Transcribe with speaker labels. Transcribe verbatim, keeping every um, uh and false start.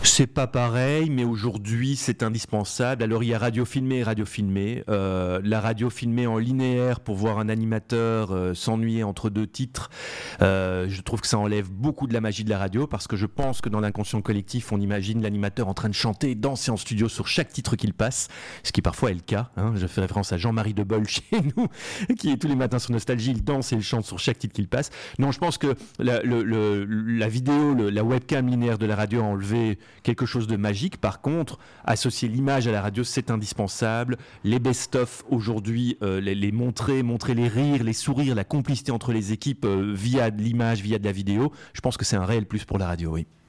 Speaker 1: C'est pas pareil, mais aujourd'hui c'est indispensable. Alors il y a radio filmé et radio filmé. Euh, la radio filmée en linéaire pour voir un animateur euh, s'ennuyer entre deux titres, euh, je trouve que ça enlève beaucoup de la magie de la radio, parce que je pense que dans l'inconscient collectif on imagine l'animateur en train de chanter et danser en studio sur chaque titre qu'il passe, ce qui parfois est le cas, hein. Je fais référence à Jean-Marie Debol chez nous, qui est tous les matins sur Nostalgie, il danse et il chante sur chaque titre qu'il passe. Non, je pense que la, le, le, la vidéo, le, la webcam linéaire de la radio a enlevé quelque chose de magique. Par contre, associer l'image à la radio, c'est indispensable. Les best-of aujourd'hui, euh, les, les montrer, montrer les rires, les sourires, la complicité entre les équipes euh, via de l'image, via de la vidéo, je pense que c'est un réel plus pour la radio, oui.